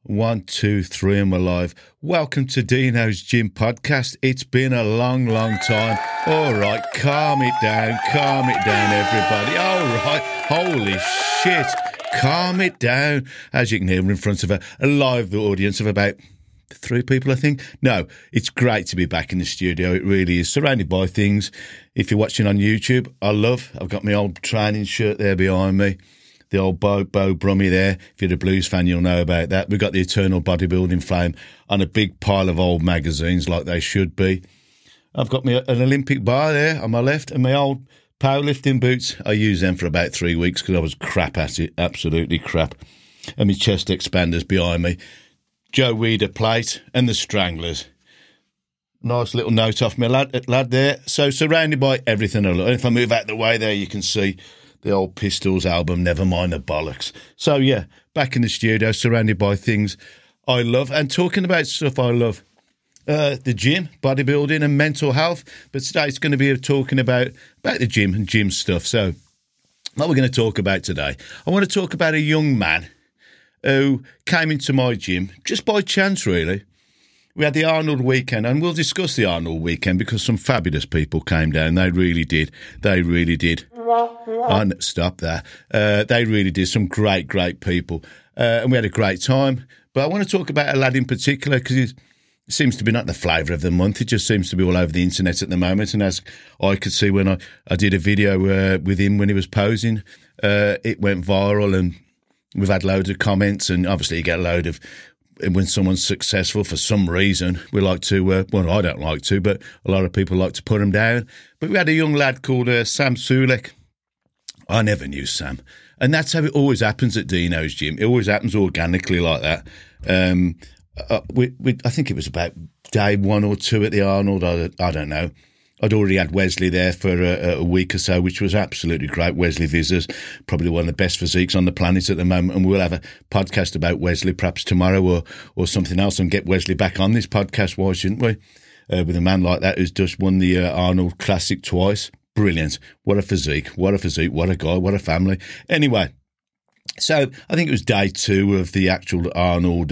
1, 2, 3, and we're live. Welcome to Dino's Gym Podcast. It's been a long, long time. All right, calm it down, everybody. All right, holy shit, calm it down. As you can hear, we're in front of a live audience of about 3 people, I think. No, it's great to be back in the studio. It really is. Surrounded by things. If you're watching on YouTube, I've got my old training shirt there behind me. The old Bo Brummie there. If you're a blues fan, you'll know about that. We've got the Eternal Bodybuilding Flame on a big pile of old magazines like they should be. I've got an Olympic bar there on my left and my old powerlifting boots. I used them for about 3 weeks because I was crap at it, absolutely crap. And my chest expanders behind me. Joe Weider plate and the Stranglers. Nice little note off my lad there. So surrounded by everything I love. And if I move out the way there, you can see the old Pistols album, Never Mind the Bollocks. So, yeah, back in the studio, surrounded by things I love and talking about stuff I love. The gym, bodybuilding and mental health. But today it's going to be talking about the gym and gym stuff. So, what we're going to talk about today, I want to talk about a young man who came into my gym just by chance, really. We had the Arnold weekend, and we'll discuss the Arnold weekend because some fabulous people came down. They really did. They really did. Stop that. They really did. Some great, great people. And we had a great time. But I want to talk about a lad in particular because it seems to be not the flavour of the month. It just seems to be all over the internet at the moment. And as I could see when I did a video with him when he was posing, it went viral and we've had loads of comments. And obviously you get a load of... When someone's successful for some reason, we like to, well, I don't like to, but a lot of people like to put them down. But we had a young lad called Sam Sulek. I never knew Sam. And that's how it always happens at Dino's Gym. It always happens organically like that. I think it was about day 1 or 2 at the Arnold. I don't know. I'd already had Wesley there for a week or so, which was absolutely great. Wesley Vissers, probably one of the best physiques on the planet at the moment. And we'll have a podcast about Wesley perhaps tomorrow or something else and get Wesley back on this podcast. Why shouldn't we? With a man like that who's just won the Arnold Classic twice. Brilliant. What a physique. What a guy. What a family. Anyway, so I think it was day 2 of the actual Arnold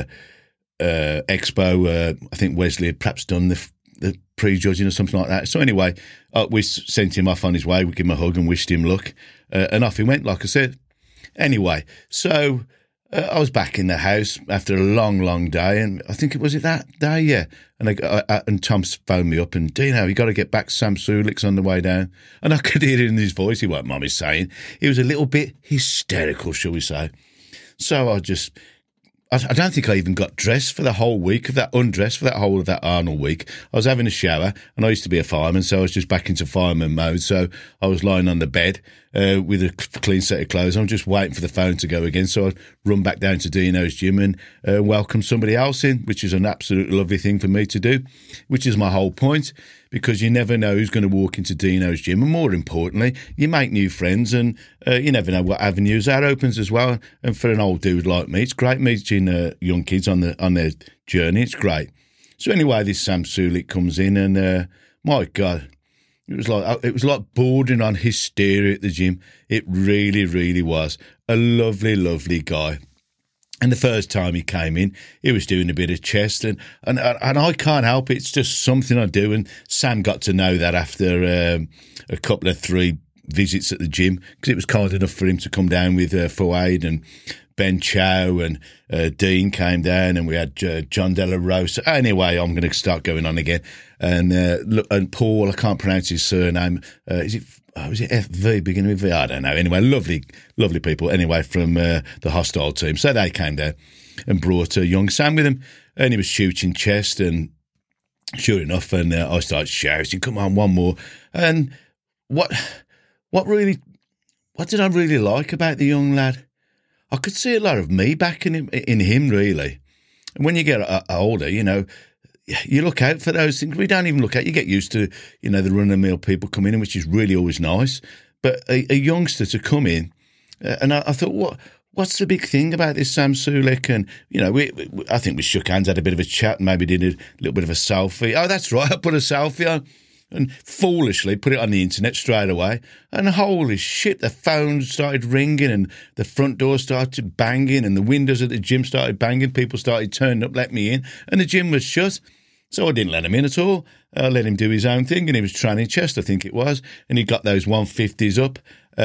Expo. I think Wesley had perhaps done the pre-judging or something like that. So anyway, we sent him off on his way. We gave him a hug and wished him luck. And off he went, like I said. Anyway, so I was back in the house after a long, long day. And I think it was that day, yeah. And Tom phoned me up and, Dino, you got to get back. Sam Sulek's on the way down. And I could hear it in his voice. He what Mummy's saying. He was a little bit hysterical, shall we say. So I don't think I even got dressed for the whole week of that, undressed for that whole of that Arnold week. I was having a shower, and I used to be a fireman, so I was just back into fireman mode. So I was lying on the bed with a clean set of clothes. I'm just waiting for the phone to go again, so I'd run back down to Dino's Gym and welcome somebody else in, which is an absolutely lovely thing for me to do, which is my whole point, because you never know who's going to walk into Dino's Gym, and more importantly, you make new friends, and you never know what avenues that opens as well. And for an old dude like me, it's great meeting young kids on their journey. It's great. So anyway, this Sam Sulek comes in, and my God, it was like bordering on hysteria at the gym. It really, really was. A lovely, lovely guy. And the first time he came in, he was doing a bit of chest, and I can't help it. It's just something I do. And Sam got to know that after a couple of 3 visits at the gym, because it was kind enough for him to come down with Fouad and Ben Chow, and Dean came down, and we had John De La Rosa. Anyway, I'm going to start going on again. And Paul, I can't pronounce his surname. Was it FV, beginning with V? I don't know. Anyway, lovely, lovely people. Anyway, from the hostile team. So they came down and brought young Sam with him, and he was shooting chest, and sure enough, and I started shouting, "Come on, one more!" And what did I really like about the young lad? I could see a lot of me back in him, really. And when you get older, you know, you look out for those things. We don't even look out. You get used to, you know, the run-of-the-mill people coming in, which is really always nice. But a youngster to come in, and I thought, what's the big thing about this Sam Sulek? And, you know, I think we shook hands, had a bit of a chat, and maybe did a little bit of a selfie. Oh, that's right, I put a selfie on. and foolishly put it on the internet straight away. And holy shit, the phone started ringing and the front door started banging and the windows at the gym started banging. People started turning up, let me in, and the gym was shut. So I didn't let him in at all. I let him do his own thing, and he was training chest, I think it was, and he got those 150s up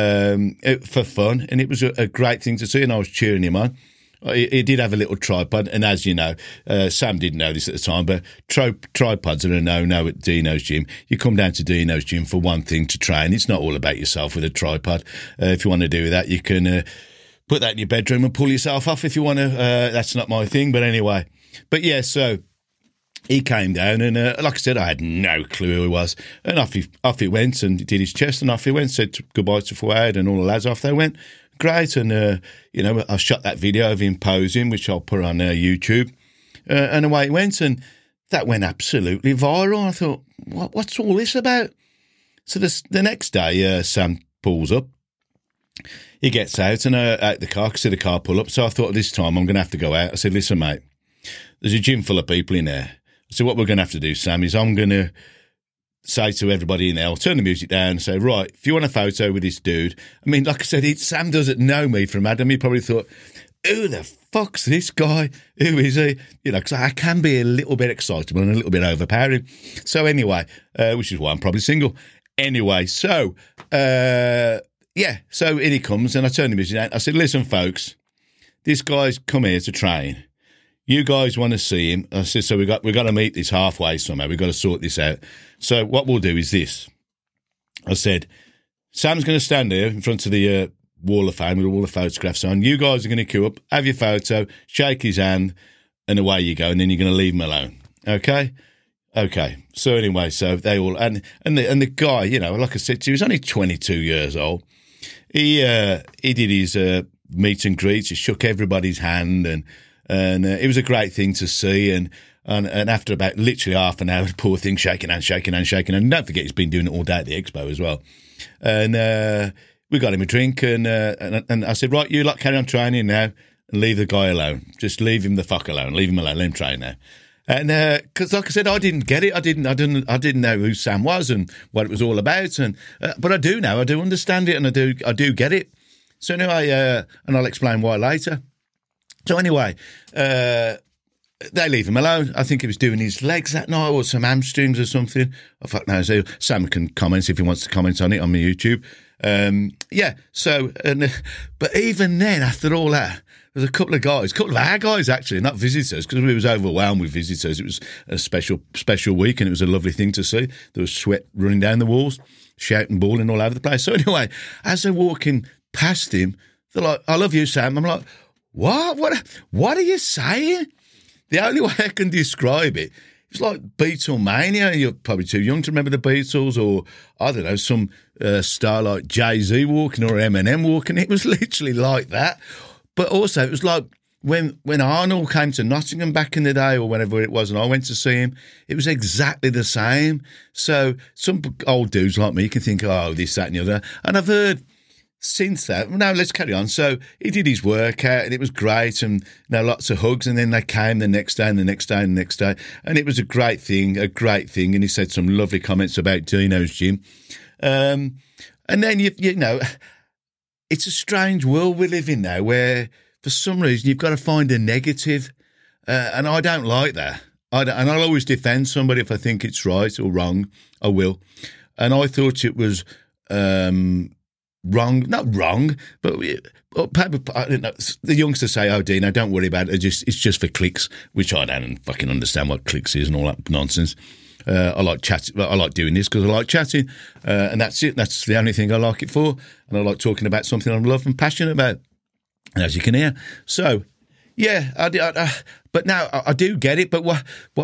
for fun, and it was a great thing to see, and I was cheering him on. He did have a little tripod, and as you know, Sam didn't know this at the time, but tripods are a no-no at Dino's gym. You come down to Dino's gym for one thing, to train. It's not all about yourself with a tripod. If you want to do that, you can put that in your bedroom and pull yourself off if you want to. That's not my thing, but anyway. But yeah, so he came down, and like I said, I had no clue who he was. And off he went and did his chest, and off he went, said goodbye to Fouad and all the lads. Off they went. Great, and I shot that video of him posing, which I'll put on YouTube, and away it went, and that went absolutely viral. I thought, what's all this about? So the next day, Sam pulls up, he gets out and out the car, I could see the car pull up. So I thought, this time I'm going to have to go out. I said, listen, mate, there's a gym full of people in there. So what we're going to have to do, Sam, is I'm going to say to everybody in there, I'll turn the music down and say, right, if you want a photo with this dude, I mean, like I said, Sam doesn't know me from Adam. He probably thought, who the fuck's this guy? Who is he? Because I can be a little bit excitable and a little bit overpowering. So anyway, which is why I'm probably single. Anyway, so, so in he comes, and I turn the music down. I said, listen, folks, this guy's come here to train. You guys want to see him. I said, so we've got to meet this halfway somehow. We've got to sort this out. So what we'll do is this. I said, Sam's going to stand here in front of the wall of fame with all the photographs on. You guys are going to queue up, have your photo, shake his hand, and away you go. And then you're going to leave him alone. Okay? Okay. So anyway, so they all, and the guy, like I said, he was only 22 years old. He did his meet and greet. He shook everybody's hand, and it was a great thing to see. And after about literally half an hour, the poor thing shaking hands. And don't forget, he's been doing it all day at the expo as well. And we got him a drink, and I said, right, you lot carry on training now and leave the guy alone. Just leave him the fuck alone. Leave him alone. Let him train now. And because, like I said, I didn't get it. I didn't know who Sam was and what it was all about. But I do now. I do understand it, and I do get it. So anyway, and I'll explain why later. So anyway, they leave him alone. I think he was doing his legs that night, or some hamstrings or something. I fuck knows. So Sam can comment if he wants to comment on it on my YouTube. But even then, after all that, there was a couple of our guys actually, not visitors, because we was overwhelmed with visitors. It was a special week, and it was a lovely thing to see. There was sweat running down the walls, shouting, bawling all over the place. So anyway, as they're walking past him, they're like, I love you, Sam. I'm like, what are you saying? The only way I can describe it, it's like Beatlemania. You're probably too young to remember the Beatles, or, I don't know, some star like Jay-Z walking or Eminem walking. It was literally like that. But also, it was like when Arnold came to Nottingham back in the day, or whenever it was, and I went to see him, it was exactly the same. So some old dudes like me can think, oh, this, that, and the other. And I've heard since that, now let's carry on. So he did his workout, and it was great, and lots of hugs, and then they came the next day and the next day and the next day, and it was a great thing, and he said some lovely comments about Dino's gym. And then, it's a strange world we live in now, where for some reason you've got to find a negative, and I don't like that. And I'll always defend somebody if I think it's right or wrong. I will. And I thought it was wrong, not wrong, but I don't know, the youngsters say, oh, Dino, don't worry about it. It's just for clicks, which I don't fucking understand what clicks is and all that nonsense. I like chatting. I like doing this because I like chatting, and that's it. That's the only thing I like it for, and I like talking about something I love and passionate about, as you can hear. So, yeah, but now I do get it. But what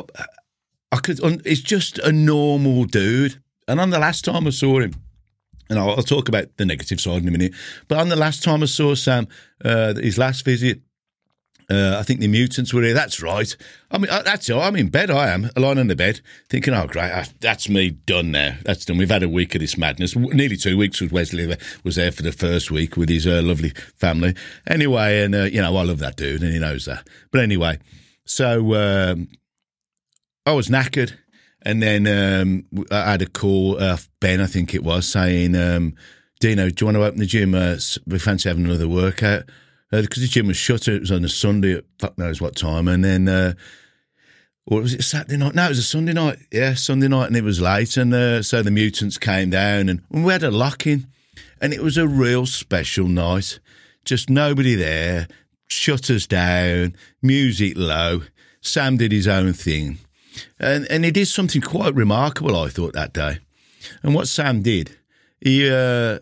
I could, it's just a normal dude. And on the last time I saw him, and I'll talk about the negative side in a minute, but on the last time I saw Sam, his last visit, I think the mutants were here. That's right. I mean, that's all. I'm in bed. I am lying on the bed, thinking, "Oh, great, that's me done now. That's done. We've had a week of this madness. Nearly 2 weeks. Was Wesley was there for the first week with his lovely family. Anyway, and I love that dude, and he knows that. But anyway, so I was knackered, And then I had a call, Ben, I think it was, saying, Dino, do you want to open the gym? We fancy having another workout. Because the gym was shut, it was on a Sunday at fuck knows what time. And then, or was it Saturday night? No, it was a Sunday night. Yeah, Sunday night, and it was late. And so the mutants came down, and we had a lock-in. And it was a real special night. Just nobody there, shutters down, music low. Sam did his own thing. And he did something quite remarkable, I thought, that day. And what Sam did, he was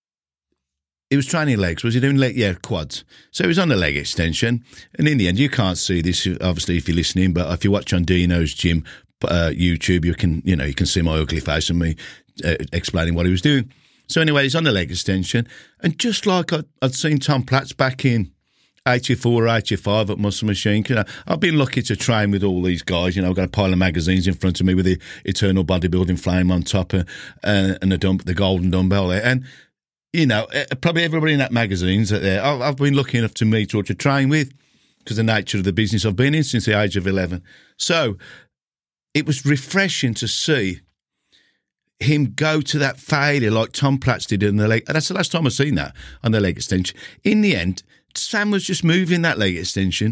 training legs. Was he doing quads? So he was on the leg extension. And in the end, you can't see this, obviously, if you're listening, but if you watch on Dino's Gym YouTube, you can see my ugly face and me explaining what he was doing. So anyway, he's on the leg extension. And just like I'd seen Tom Platz back in 84 or 85 at Muscle Machine. I've been lucky to train with all these guys. I've got a pile of magazines in front of me with the Eternal Bodybuilding Flame on top and the golden dumbbell there. And, probably everybody in that magazine's there. I've been lucky enough to meet or to train with because of the nature of the business I've been in since the age of 11. So it was refreshing to see him go to that failure like Tom Platz did in the leg. That's the last time I've seen that on the leg extension. In the end, Sam was just moving that leg extension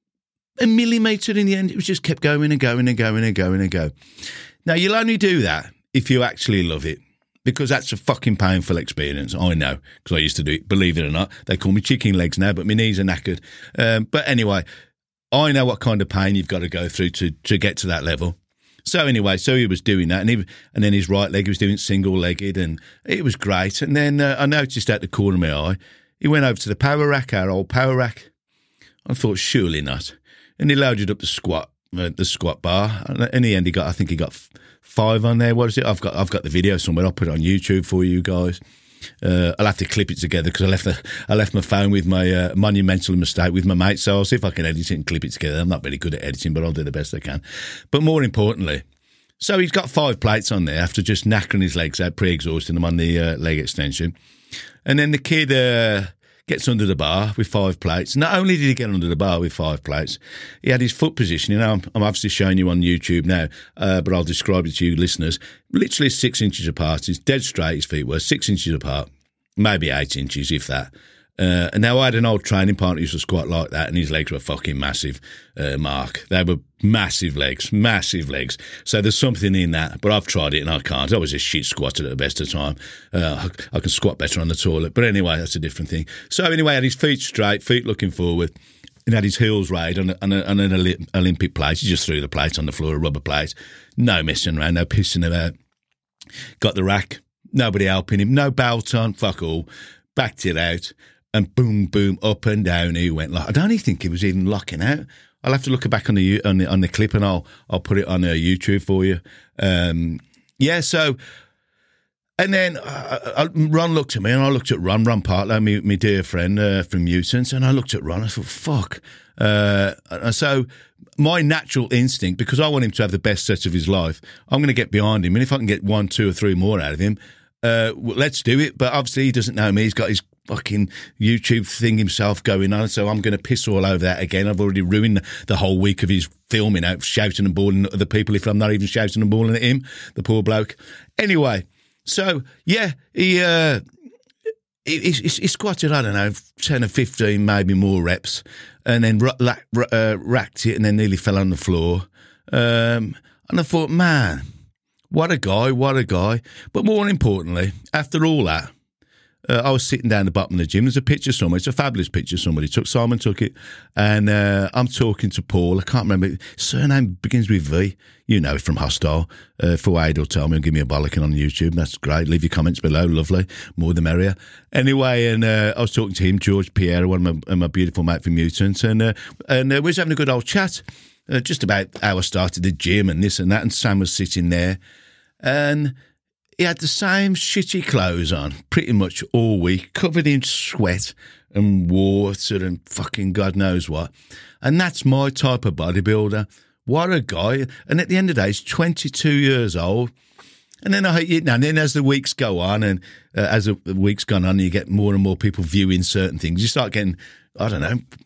a millimetre in the end. It was just kept going and going and going and going and go. Now, you'll only do that if you actually love it, because that's a fucking painful experience. I know, because I used to do it. Believe it or not, they call me chicken legs now, but my knees are knackered. But anyway, I know what kind of pain you've got to go through to get to that level. So anyway, he was doing that, and then his right leg, he was doing single-legged, and it was great. And then I noticed at the corner of my eye, he went over to the power rack, our old power rack. I thought, surely not. And he loaded up the squat bar. And in the end, he got 5 on there. What is it? I've got the video somewhere. I'll put it on YouTube for you guys. I'll have to clip it together because I left my phone with my monumental mistake with my mate. So I'll see if I can edit it and clip it together. I'm not very good at editing, but I'll do the best I can. But more importantly, so he's got 5 plates on there after just knackering his legs out, pre-exhausting them on the leg extension. And then the kid gets under the bar with 5 plates. Not only did he get under the bar with 5 plates, he had his foot position. I'm obviously showing you on YouTube now, but I'll describe it to you listeners. Literally 6 inches apart. He's dead straight, his feet were 6 inches apart, maybe 8 inches, if that. And now I had an old training partner who used to squat like that, and his legs were fucking massive, Mark. They were massive legs. So there's something in that, but I've tried it and I can't. I was a shit squatter at the best of time. I can squat better on the toilet, but anyway, that's a different thing. So anyway, I had his feet straight, feet looking forward, and had his heels raised on an Olympic plate. He just threw the plate on the floor, a rubber plate. No messing around, no pissing about. Got the rack, nobody helping him, no belt on, fuck all. Backed it out. And boom, boom, up and down he went. I don't even think he was even locking out. I'll have to look back on the clip, and I'll put it on YouTube for you. So, and then Ron looked at me, and I looked at Ron Partlow, my dear friend from Mutants, and I looked at Ron. I thought, fuck. So my natural instinct, because I want him to have the best set of his life, I'm going to get behind him, and if I can get 1, 2, or 3 more out of him, let's do it. But obviously he doesn't know me. He's got his fucking YouTube thing himself going on, so I'm going to piss all over that again. I've already ruined the whole week of his filming out, shouting and bawling at other people if I'm not even shouting and bawling at him, the poor bloke. Anyway, so yeah, he squatted, I don't know, 10 or 15, maybe more reps, and then racked it and then nearly fell on the floor. And I thought, man, what a guy. But more importantly, after all that, I was sitting down the bottom of the gym. There's a picture somewhere. It's a fabulous picture somebody took. Simon took it. And I'm talking to Paul. I can't remember. His surname begins with V. You know it from Hostile. Fawad will tell me and give me a bollocking on YouTube. That's great. Leave your comments below. Lovely. More the merrier. Anyway, and I was talking to him, George Pierre, one of my beautiful mate from Mutants. And we was having a good old chat just about how I started the gym and this and that. And Sam was sitting there. And he had the same shitty clothes on pretty much all week, covered in sweat and water and fucking God knows what. And that's my type of bodybuilder. What a guy. And at the end of the day, he's 22 years old. And then then as the weeks go on and as the weeks gone on, you get more and more people viewing certain things. You start getting, I don't know,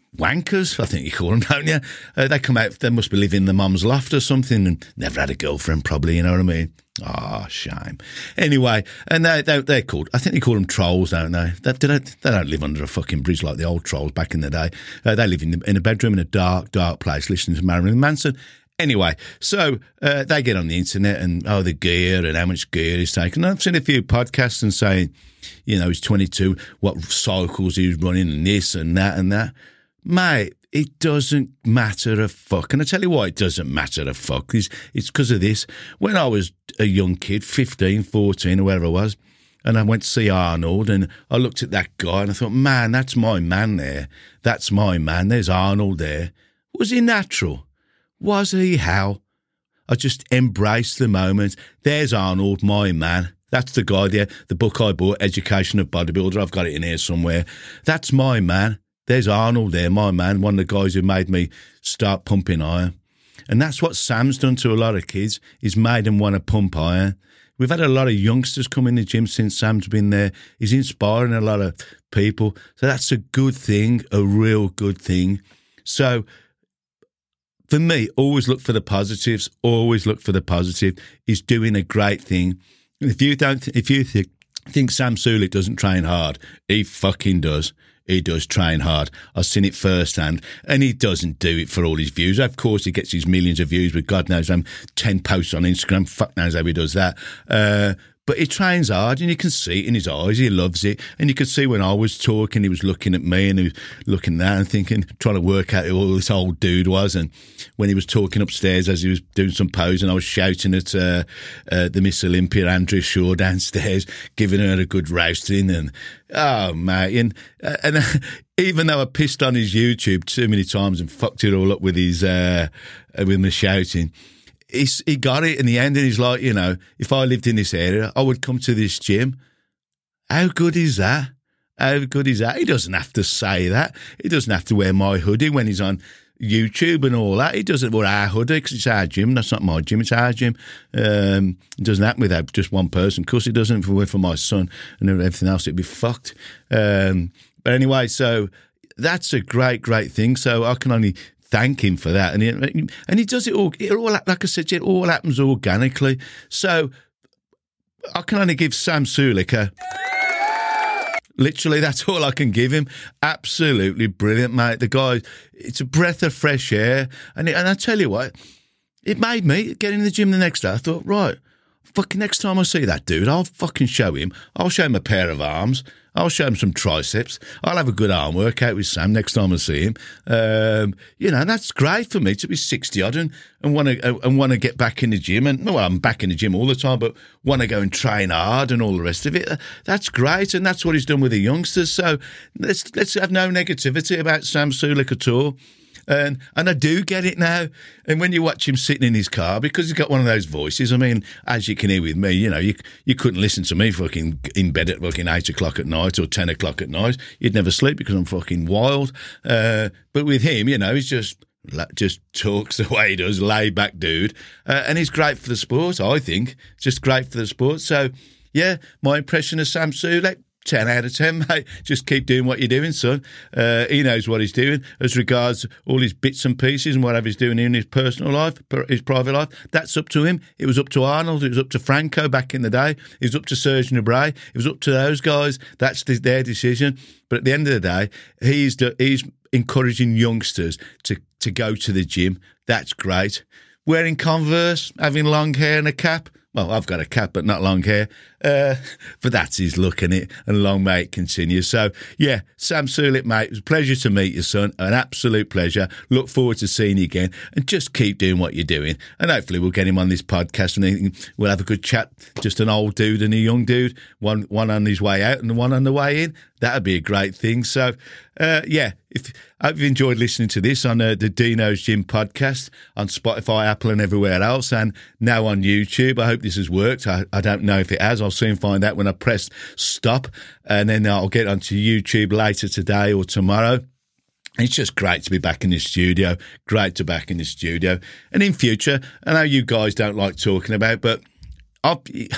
wankers, I think you call them, don't you? They come out, they must be living in the mum's loft or something and never had a girlfriend probably, you know what I mean? Ah, shame. Anyway, and they're called, I think they call them trolls, don't they? They don't live under a fucking bridge like the old trolls back in the day. They live in a bedroom in a dark place listening to Marilyn Manson. Anyway, so they get on the internet and, the gear and how much gear he's taken. I've seen a few podcasts and saying, he's 22, what cycles he's running and this and that and that. Mate, it doesn't matter a fuck. And I tell you why it doesn't matter a fuck. It's because of this. When I was a young kid, 15, 14 or whatever I was, and I went to see Arnold and I looked at that guy and I thought, man, that's my man there. That's my man. There's Arnold there. Was he natural? Was he how? I just embraced the moment. There's Arnold, my man. That's the guy there. The book I bought, Education of Bodybuilder. I've got it in here somewhere. That's my man. There's Arnold there, my man, one of the guys who made me start pumping iron. And that's what Sam's done to a lot of kids. He's made them want to pump iron. We've had a lot of youngsters come in the gym since Sam's been there. He's inspiring a lot of people. So that's a good thing, a real good thing. So for me, always look for the positives. Always look for the positive. He's doing a great thing. If you think Sam Sulek doesn't train hard, he fucking does. He does train hard. I've seen it firsthand. And he doesn't do it for all his views. Of course, he gets his millions of views with God knows 10 posts on Instagram. Fuck knows how he does that. But he trains hard and you can see it in his eyes. He loves it. And you could see when I was talking, he was looking at me and he was looking there and thinking, trying to work out who all this old dude was. And when he was talking upstairs as he was doing some pose and I was shouting at the Miss Olympia, Andrea Shaw, downstairs, giving her a good roasting. And, oh, mate. And even though I pissed on his YouTube too many times and fucked it all up with his with my shouting, he got it in the end, and he's like, if I lived in this area, I would come to this gym. How good is that? How good is that? He doesn't have to say that. He doesn't have to wear my hoodie when he's on YouTube and all that. He doesn't wear our hoodie because it's our gym. That's not my gym. It's our gym. It doesn't happen without just one person. Of course, it doesn't for my son and everything else. It'd be fucked. But anyway, so that's a great, great thing. So I can only thank him for that. And he does it all, like I said, it all happens organically. So I can only give Sam Sulek literally, that's all I can give him. Absolutely brilliant, mate. The guy, it's a breath of fresh air. And I tell you what, it made me get in the gym the next day. I thought, right, fucking next time I see that dude, I'll fucking show him. I'll show him a pair of arms. I'll show him some triceps. I'll have a good arm workout with Sam next time I see him. And that's great for me to be 60-odd and want to get back in the gym. And well, I'm back in the gym all the time, but want to go and train hard and all the rest of it. That's great, and that's what he's done with the youngsters. So let's have no negativity about Sam Sulek at all. And I do get it now. And when you watch him sitting in his car, because he's got one of those voices, I mean, as you can hear with me, you couldn't listen to me fucking in bed at fucking 8 o'clock at night or 10 o'clock at night. You'd never sleep because I'm fucking wild. But with him, he's just talks the way he does, laid back dude. And he's great for the sport, I think. Just great for the sport. So, yeah, my impression of Sam Sulek, 10 out of 10, mate. Just keep doing what you're doing, son. He knows what he's doing as regards all his bits and pieces and whatever he's doing in his personal life, his private life. That's up to him. It was up to Arnold. It was up to Franco back in the day. It was up to Serge Nubret. It was up to those guys. That's their decision. But at the end of the day, he's encouraging youngsters to go to the gym. That's great. Wearing Converse, having long hair and a cap. Well, I've got a cap, but not long hair. But that's his look in it, and long may it continue. So, yeah, Sam Sulek, mate, it was a pleasure to meet you, son. An absolute pleasure. Look forward to seeing you again, and just keep doing what you're doing. And hopefully we'll get him on this podcast, and we'll have a good chat. Just an old dude and a young dude, one on his way out and one on the way in. That would be a great thing. So, yeah, I hope you've enjoyed listening to this on the Dino's Gym podcast on Spotify, Apple and everywhere else, and now on YouTube. I hope this has worked. I don't know if it has. I'll soon find out when I press stop, and then I'll get onto YouTube later today or tomorrow. It's just great to be back in the studio. Great to be back in the studio. And in future, I know you guys don't like talking about, but I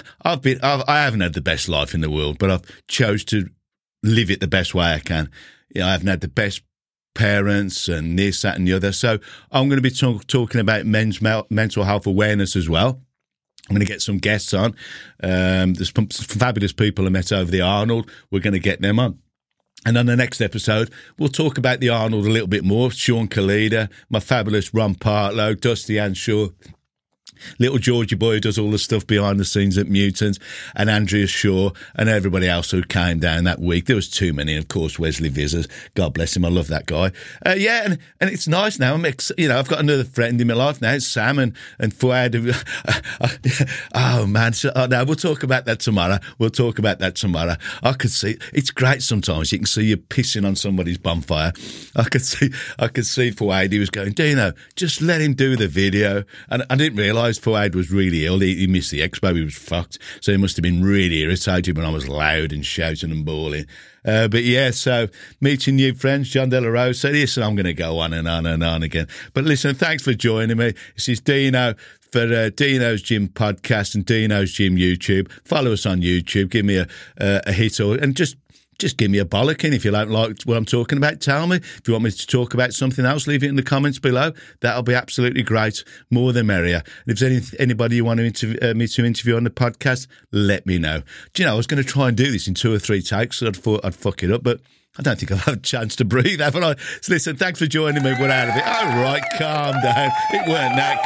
haven't had the best life in the world, but I've chose to live it the best way I can. I haven't had the best parents and this, that and the other. So I'm going to be talking about men's mental health awareness as well. I'm going to get some guests on. There's some fabulous people I met over the Arnold. We're going to get them on. And on the next episode, we'll talk about the Arnold a little bit more. Sean Kalida, my fabulous Ron Partlow, Dusty Anshaw, little Georgie boy who does all the stuff behind the scenes at Mutants, and Andrea Shaw, and everybody else who came down that week. There was too many, of course, Wesley Vissers. God bless him. I love that guy. And it's nice now. I've got another friend in my life now. It's Sam and Fuad. Oh, man. No, we'll talk about that tomorrow. I could see, it's great sometimes. You can see you pissing on somebody's bonfire. I could see Fuad. He was going, Dino, just let him do the video. And I didn't realise Fuad was really ill. He missed the expo. He was fucked. So he must have been really irritated when I was loud and shouting and bawling. But yeah, so meeting new friends, John De La Rose. So listen, I'm going to go on and on and on again. But listen, thanks for joining me. This is Dino for Dino's Gym podcast and Dino's Gym YouTube. Follow us on YouTube. Give me a hit and just give me a bollocking. If you don't like what I'm talking about, tell me. If you want me to talk about something else, leave it in the comments below. That'll be absolutely great. More the merrier. And if there's anybody you want me to interview on the podcast, let me know. Do you know, I was going to try and do this in 2 or 3 takes, so I thought I'd fuck it up, but I don't think I'll have a chance to breathe, haven't I? So listen, thanks for joining me. We're out of it. All right, calm down. It weren't that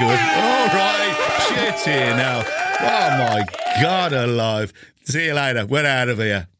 good. All right, shit here now. Oh, my God alive. See you later. We're out of here.